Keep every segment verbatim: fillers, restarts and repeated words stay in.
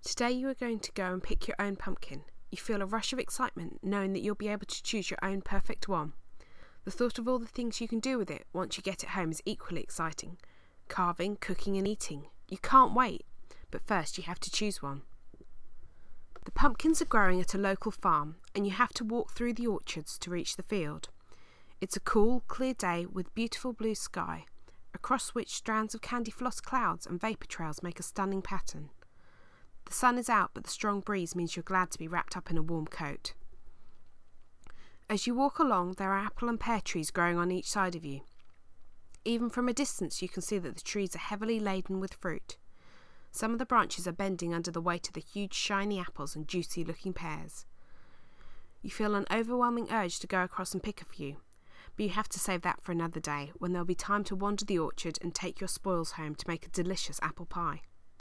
Today you are going to go and pick your own pumpkin. You feel a rush of excitement knowing that you'll be able to choose your own perfect one. The thought of all the things you can do with it once you get it home is equally exciting. Carving, cooking and eating. You can't wait, but first you have to choose one. The pumpkins are growing at a local farm and you have to walk through the orchards to reach the field. It's a cool, clear day with beautiful blue sky, across which strands of candy floss clouds and vapour trails make a stunning pattern. The sun is out, but the strong breeze means you're glad to be wrapped up in a warm coat. As you walk along, there are apple and pear trees growing on each side of you. Even from a distance you can see that the trees are heavily laden with fruit. Some of the branches are bending under the weight of the huge shiny apples and juicy looking pears. You feel an overwhelming urge to go across and pick a few, but you have to save that for another day when there'll be time to wander the orchard and take your spoils home to make a delicious apple pie.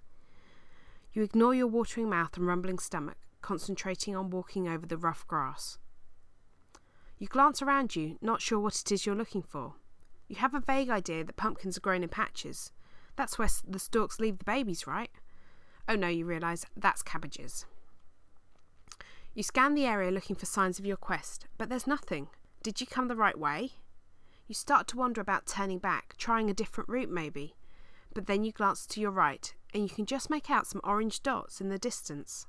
You ignore your watering mouth and rumbling stomach, concentrating on walking over the rough grass. You glance around you, not sure what it is you're looking for. You have a vague idea that pumpkins are grown in patches. That's where the stalks leave the babies, right? Oh no, you realise, that's cabbages. You scan the area looking for signs of your quest, but there's nothing. Did you come the right way? You start to wonder about turning back, trying a different route maybe. But then you glance to your right, and you can just make out some orange dots in the distance.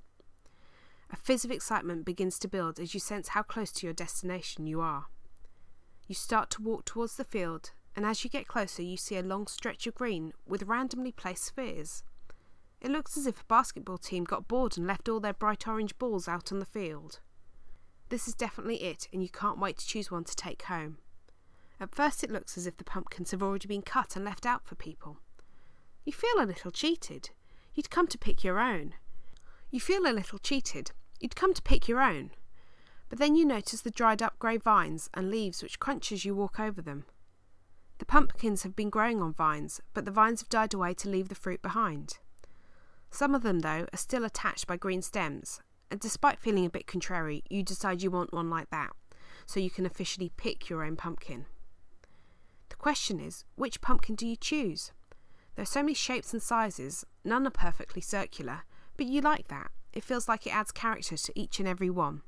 A fizz of excitement begins to build as you sense how close to your destination you are. You start to walk towards the field, and as you get closer you see a long stretch of green with randomly placed spheres. It looks as if a basketball team got bored and left all their bright orange balls out on the field. This is definitely it, and you can't wait to choose one to take home. At first it looks as if the pumpkins have already been cut and left out for people. You feel a little cheated. You'd come to pick your own. You feel a little cheated. You'd come to pick your own. But then you notice the dried up grey vines and leaves which crunch as you walk over them. The pumpkins have been growing on vines, but the vines have died away to leave the fruit behind. Some of them, though, are still attached by green stems, and despite feeling a bit contrary, you decide you want one like that, so you can officially pick your own pumpkin. The question is, which pumpkin do you choose? There are so many shapes and sizes, none are perfectly circular, but you like that. It feels like it adds character to each and every one.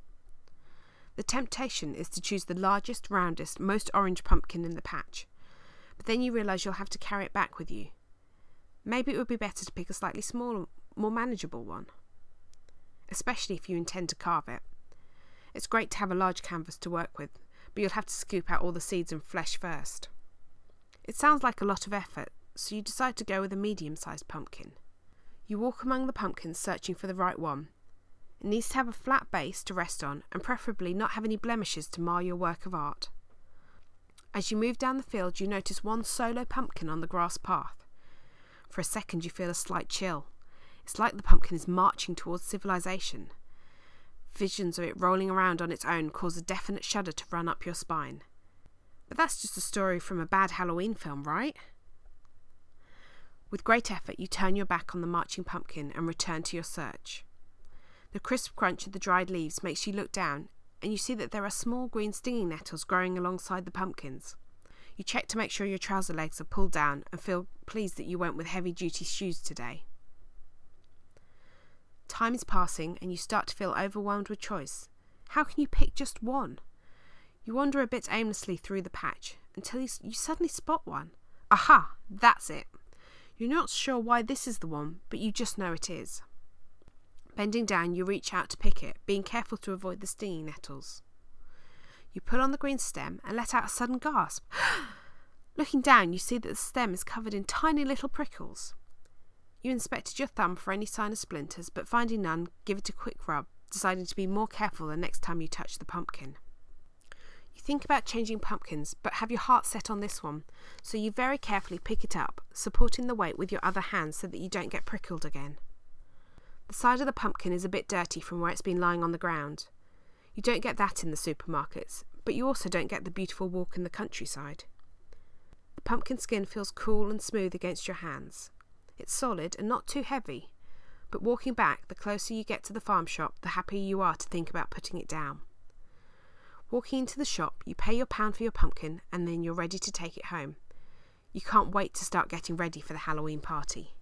The temptation is to choose the largest, roundest, most orange pumpkin in the patch, but then you realise you'll have to carry it back with you. Maybe it would be better to pick a slightly smaller, more manageable one, especially if you intend to carve it. It's great to have a large canvas to work with, but you'll have to scoop out all the seeds and flesh first. It sounds like a lot of effort, so you decide to go with a medium-sized pumpkin. You walk among the pumpkins searching for the right one. It needs to have a flat base to rest on and preferably not have any blemishes to mar your work of art. As you move down the field you notice one solo pumpkin on the grass path. For a second you feel a slight chill. It's like the pumpkin is marching towards civilization. Visions of it rolling around on its own cause a definite shudder to run up your spine. But that's just a story from a bad Halloween film, right? With great effort you turn your back on the marching pumpkin and return to your search. The crisp crunch of the dried leaves makes you look down, and you see that there are small green stinging nettles growing alongside the pumpkins. You check to make sure your trouser legs are pulled down and feel pleased that you went with heavy-duty shoes today. Time is passing and you start to feel overwhelmed with choice. How can you pick just one? You wander a bit aimlessly through the patch until you, you suddenly spot one. Aha! That's it! You're not sure why this is the one, but you just know it is. Bending down, you reach out to pick it, being careful to avoid the stinging nettles. You pull on the green stem and let out a sudden gasp. Looking down, you see that the stem is covered in tiny little prickles. You inspected your thumb for any sign of splinters, but finding none, give it a quick rub, deciding to be more careful the next time you touch the pumpkin. You think about changing pumpkins, but have your heart set on this one, so you very carefully pick it up, supporting the weight with your other hand so that you don't get prickled again. The side of the pumpkin is a bit dirty from where it's been lying on the ground. You don't get that in the supermarkets, but you also don't get the beautiful walk in the countryside. The pumpkin skin feels cool and smooth against your hands. It's solid and not too heavy, but walking back, the closer you get to the farm shop, the happier you are to think about putting it down. Walking into the shop, you pay your pound for your pumpkin and then you're ready to take it home. You can't wait to start getting ready for the Halloween party.